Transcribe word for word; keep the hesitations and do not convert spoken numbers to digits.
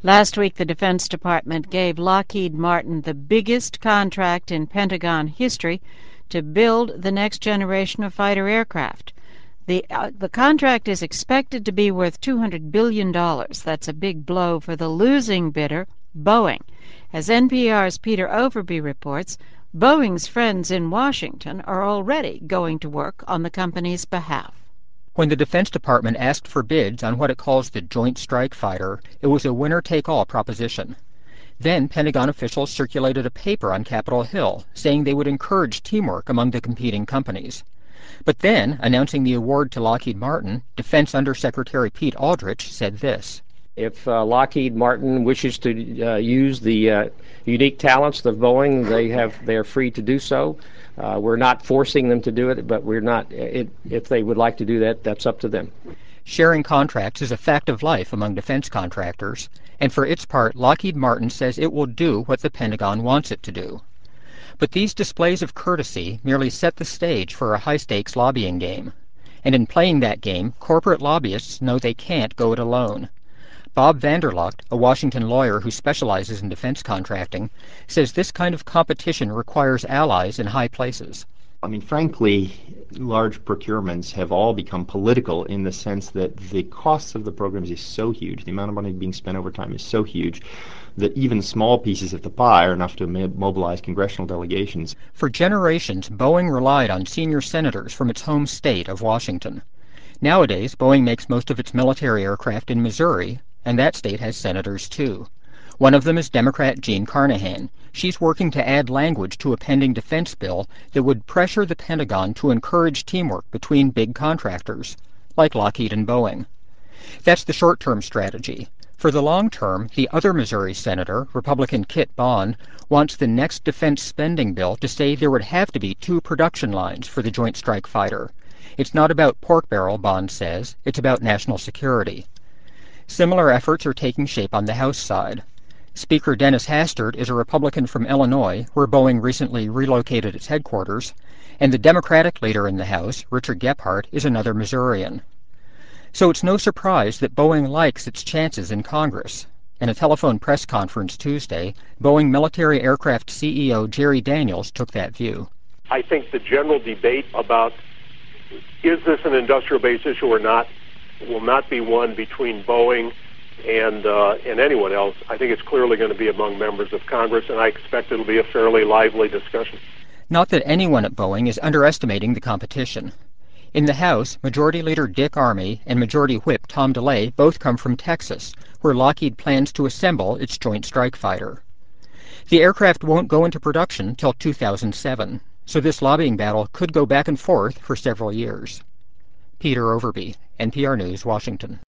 Last week, the Defense Department gave Lockheed Martin the biggest contract in Pentagon history to build the next generation of fighter aircraft. The, uh, the contract is expected to be worth two hundred billion dollars. That's a big blow for the losing bidder, Boeing. As N P R's Peter Overby reports, Boeing's friends in Washington are already going to work on the company's behalf. When the Defense Department asked for bids on what it calls the Joint Strike Fighter, it was a winner-take-all proposition. Then Pentagon officials circulated a paper on Capitol Hill saying they would encourage teamwork among the competing companies. But then, announcing the award to Lockheed Martin, Defense Undersecretary Pete Aldrich said this. If uh, Lockheed Martin wishes to uh, use the uh, unique talents of Boeing, they have they're free to do so. Uh, we're not forcing them to do it, but we're not. It, if they would like to do that, that's up to them. Sharing contracts is a fact of life among defense contractors, and for its part, Lockheed Martin says it will do what the Pentagon wants it to do. But these displays of courtesy merely set the stage for a high-stakes lobbying game. And in playing that game, corporate lobbyists know they can't go it alone. Bob Vanderlucht, a Washington lawyer who specializes in defense contracting, says this kind of competition requires allies in high places. I mean, frankly, large procurements have all become political in the sense that the costs of the programs is so huge, the amount of money being spent over time is so huge, that even small pieces of the pie are enough to mobilize congressional delegations. For generations, Boeing relied on senior senators from its home state of Washington. Nowadays, Boeing makes most of its military aircraft in Missouri, and that state has senators too. One of them is Democrat Jean Carnahan. She's working to add language to a pending defense bill that would pressure the Pentagon to encourage teamwork between big contractors, like Lockheed and Boeing. That's the short-term strategy. For the long term, the other Missouri senator, Republican Kit Bond, wants the next defense spending bill to say there would have to be two production lines for the Joint Strike Fighter. It's not about pork barrel, Bond says. It's about national security. Similar efforts are taking shape on the House side. Speaker Dennis Hastert is a Republican from Illinois, where Boeing recently relocated its headquarters, and the Democratic leader in the House, Richard Gephardt, is another Missourian. So it's no surprise that Boeing likes its chances in Congress. In a telephone press conference Tuesday, Boeing military aircraft C E O Jerry Daniels took that view. I think the general debate about is this an industrial base issue or not will not be one between Boeing and uh, and anyone else. I think it's clearly going to be among members of Congress, and I expect it'll be a fairly lively discussion. Not that anyone at Boeing is underestimating the competition. In the House, Majority Leader Dick Armey and Majority Whip Tom DeLay both come from Texas, where Lockheed plans to assemble its Joint Strike Fighter. The aircraft won't go into production till two thousand seven, so this lobbying battle could go back and forth for several years. Peter Overby, N P R News, Washington.